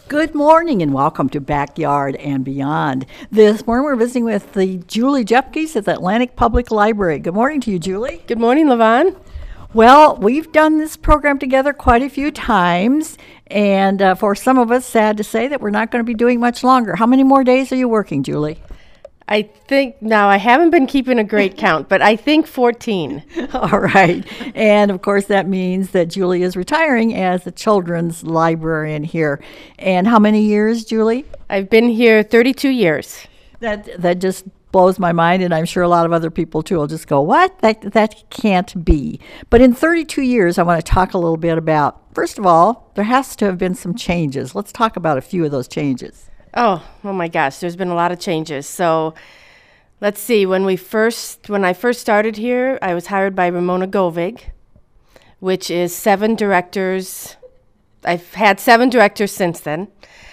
Good morning and welcome to Backyard and Beyond. This morning we're visiting with the Julie Jepkes at the Atlantic Public Library. Good morning to you, Julie. Good morning, Levon. Well, we've done this program together quite a few times, and for some of us, sad to say that we're not going to be doing much longer. How many more days are you working, Julie? I think, now I haven't been keeping a great count, but I think 14. All right. And of course, that means that Julie is retiring as the children's librarian here. And how many years, Julie? I've been here 32 years. That just blows my mind, and I'm sure a lot of other people too will just go, what? That can't be. But in 32 years, I want to talk a little bit about, first of all, there has to have been some changes. Let's talk about a few of those changes. Oh my gosh, there's been a lot of changes. So let's see, when I first started here, I was hired by Ramona Govig, which is 7 directors. I've had 7 directors since then.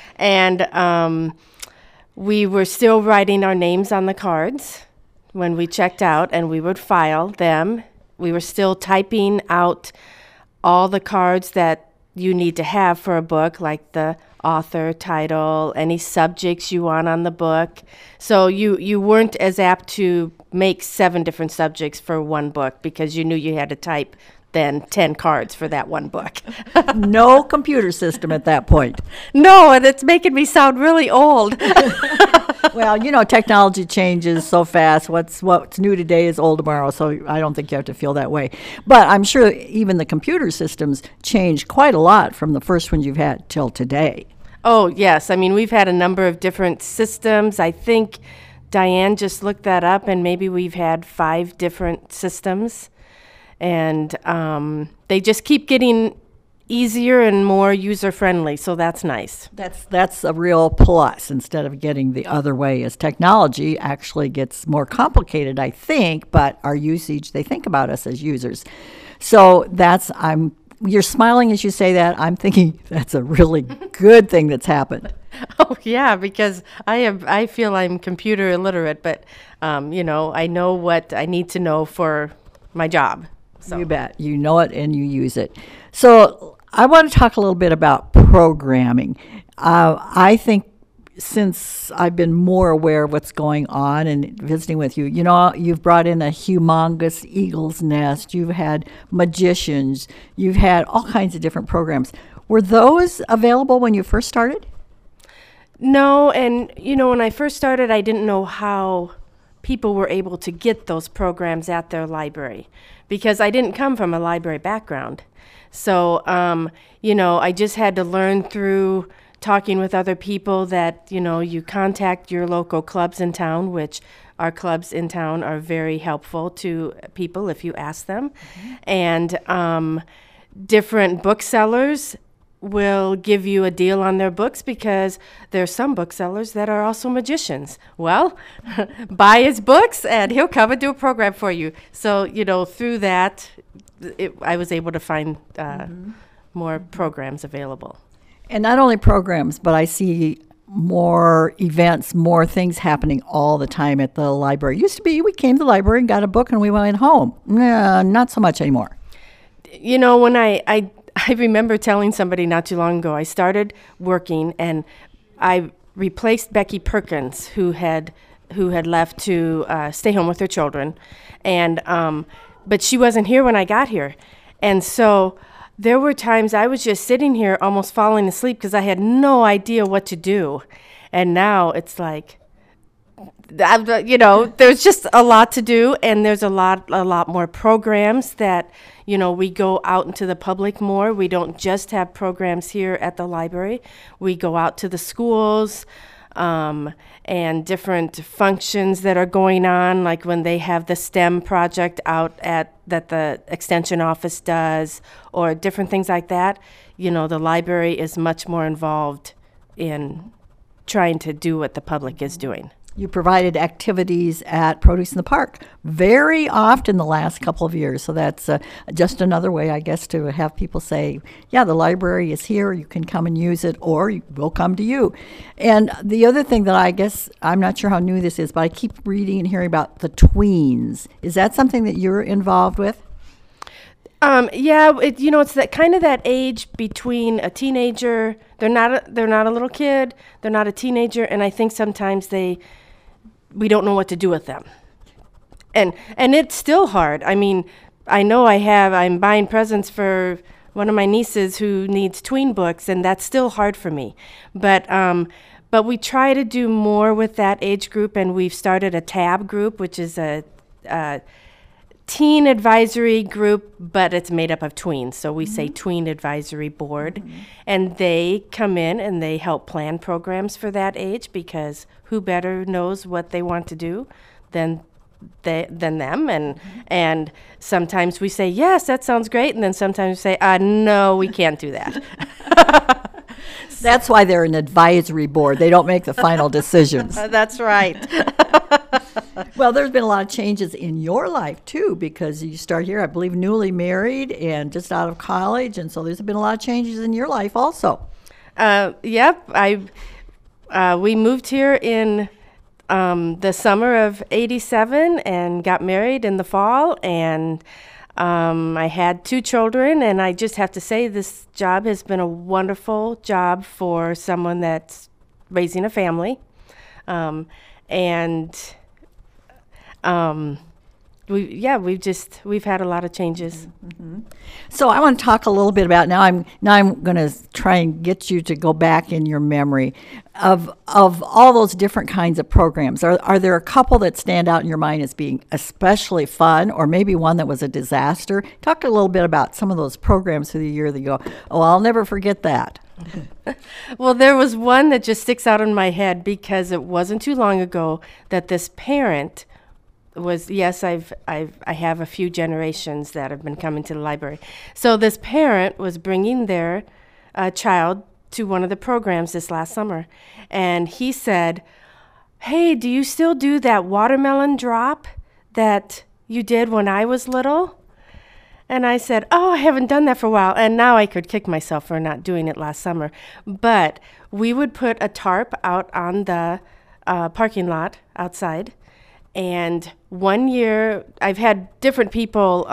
And we were still writing our names on the cards when we checked out, and we would file them. We were still typing out all the cards that you need to have for a book, like the author, title, any subjects you want on the book. So you weren't as apt to make 7 different subjects for one book because you knew you had to type then 10 cards for that one book. No computer system at that point. No, and it's making me sound really old. Well, technology changes so fast. What's new today is old tomorrow, so I don't think you have to feel that way. But I'm sure even the computer systems changed quite a lot from the first ones you've had till today. Oh, yes. I mean, we've had a number of different systems. I think Diane just looked that up, and maybe we've had 5 different systems. And they just keep getting easier and more user-friendly, so that's nice. That's a real plus instead of getting the other way as technology actually gets more complicated, I think, but our usage, they think about us as users. So you're smiling as you say that. I'm thinking that's a really good thing that's happened. Oh, yeah, because I feel I'm computer illiterate, but, I know what I need to know for my job. So. You bet. You know it and you use it. So I want to talk a little bit about programming. I think since I've been more aware of what's going on and visiting with you, you've brought in a humongous eagle's nest. You've had magicians. You've had all kinds of different programs. Were those available when you first started? No, and, when I first started, I didn't know how people were able to get those programs at their library because I didn't come from a library background. So, I just had to learn through talking with other people that, you contact your local clubs in town, which our clubs in town are very helpful to people if you ask them. Mm-hmm. And different booksellers will give you a deal on their books because there's some booksellers that are also magicians. Well, buy his books and he'll come and do a program for you. So, through that, I was able to find more programs available. And not only programs, but I see more events, more things happening all the time at the library. It used to be we came to the library and got a book and we went home. Not so much anymore. When I remember telling somebody not too long ago, I started working and I replaced Becky Perkins, who had left to stay home with her children, and but she wasn't here when I got here, and so there were times I was just sitting here almost falling asleep because I had no idea what to do, and now it's like, there's just a lot to do, and there's a lot more programs that, we go out into the public more. We don't just have programs here at the library. We go out to the schools and different functions that are going on, like when they have the STEM project out that the extension office does, or different things like that. The library is much more involved in trying to do what the public is doing. You provided activities at Produce in the Park very often the last couple of years. So that's just another way, I guess, to have people say, yeah, the library is here. You can come and use it, or we'll come to you. And the other thing that I guess, I'm not sure how new this is, but I keep reading and hearing about the tweens. Is that something that you're involved with? Yeah, it's that kind of that age between a teenager. They're not a little kid. They're not a teenager, and I think sometimes we don't know what to do with them. And it's still hard. I mean, I know I'm buying presents for one of my nieces who needs tween books, and that's still hard for me. But we try to do more with that age group, and we've started a TAB group, which is a teen advisory group, but it's made up of tweens. So we say Tween Advisory Board, and they come in and they help plan programs for that age, because who better knows what they want to do than them. And sometimes we say, yes, that sounds great, and then sometimes we say, no, we can't do that. That's why they're an advisory board. They don't make the final decisions. That's right. Well, there's been a lot of changes in your life, too, because you start here, I believe, newly married and just out of college, and so there's been a lot of changes in your life also. Yep. We moved here in the summer of '87 and got married in the fall, and I had 2 children, and I just have to say this job has been a wonderful job for someone that's raising a family. We've had a lot of changes. Mm-hmm. So I want to talk a little bit about now. I'm going to try and get you to go back in your memory of all those different kinds of programs. Are there a couple that stand out in your mind as being especially fun, or maybe one that was a disaster? Talk a little bit about some of those programs through the year that you go, oh, I'll never forget that. Well, there was one that just sticks out in my head because it wasn't too long ago that this parent was, yes, I have a few generations that have been coming to the library. So this parent was bringing their child to one of the programs this last summer, and he said, hey, do you still do that watermelon drop that you did when I was little? And I said, oh, I haven't done that for a while. And now I could kick myself for not doing it last summer. But we would put a tarp out on the parking lot outside. And one year, I've had different people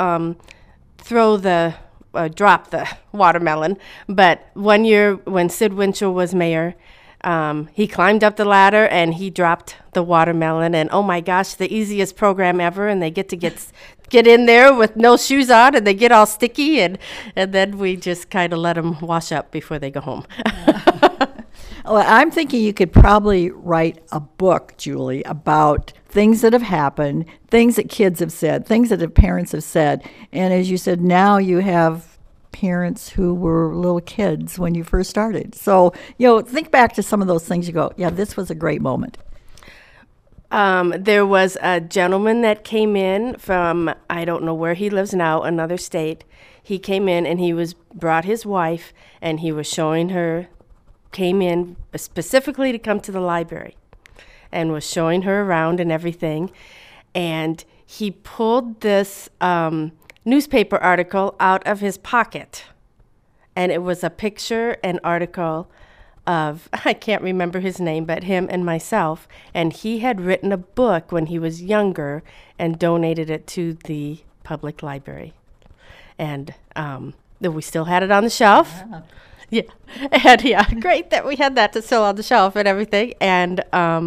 drop the watermelon. But one year when Sid Winchell was mayor, he climbed up the ladder and he dropped the watermelon. And oh my gosh, the easiest program ever. And they get in there with no shoes on, and they get all sticky, and then we just kind of let them wash up before they go home. Well, I'm thinking you could probably write a book, Julie, about things that have happened, things that kids have said, things that parents have said. And as you said, now you have parents who were little kids when you first started. So, think back to some of those things. You go, yeah, this was a great moment. There was a gentleman that came in from, I don't know where he lives now, another state. He came in and brought his wife, and he was came in specifically to come to the library and was showing her around and everything. And he pulled this newspaper article out of his pocket. And it was a picture and article of, I can't remember his name, but him and myself. And he had written a book when he was younger and donated it to the public library. And we still had it on the shelf. Yeah. Yeah. And yeah, great that we had that still on the shelf and everything. And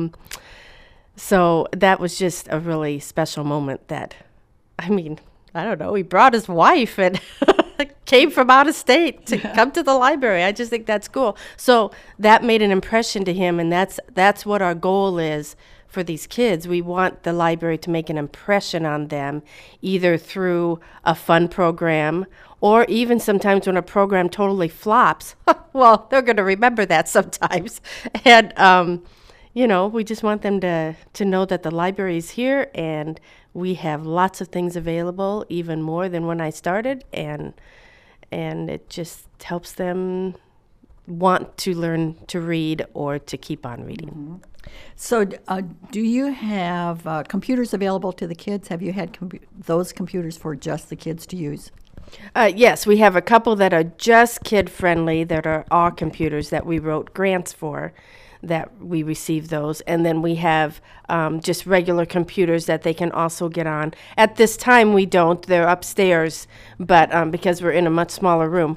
so that was just a really special moment that, I don't know, he brought his wife and came from out of state to come to the library. I just think that's cool. So that made an impression to him, and that's what our goal is for these kids. We want the library to make an impression on them, either through a fun program or even sometimes when a program totally flops. Well, they're going to remember that sometimes. And, we just want them to know that the library is here and we have lots of things available, even more than when I started. And it just helps them want to learn to read or to keep on reading. Mm-hmm. So do you have computers available to the kids? Have you had those computers for just the kids to use? Yes, we have a couple that are just kid-friendly, that are all computers that we wrote grants for, that we receive those. And then we have just regular computers that they can also get on. At this time, we don't. They're upstairs, but because we're in a much smaller room.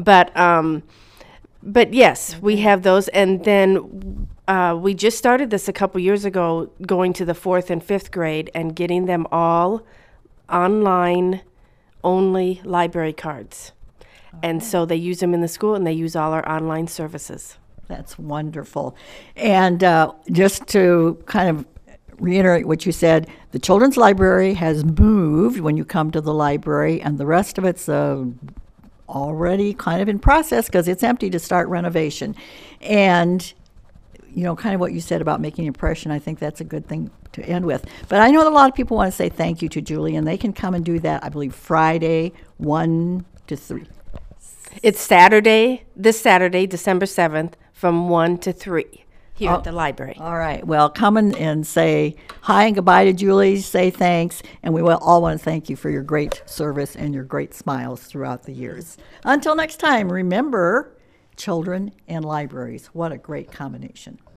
But yes, we have those. And then we just started this a couple years ago, going to the 4th and 5th grade and getting them all online only library cards. And so they use them in the school, and they use all our online services. That's wonderful. And just to kind of reiterate what you said, the children's library has moved when you come to the library, and the rest of it's already kind of in process because it's empty to start renovation. And kind of what you said about making an impression, I think that's a good thing to end with. But I know that a lot of people want to say thank you to Julie, and they can come and do that, I believe, Friday, 1 to 3. It's Saturday, this Saturday, December 7th, from 1 to 3 here at the library. All right. Well, come in and say hi and goodbye to Julie, say thanks, and we will all want to thank you for your great service and your great smiles throughout the years. Until next time, remember, children and libraries. What a great combination.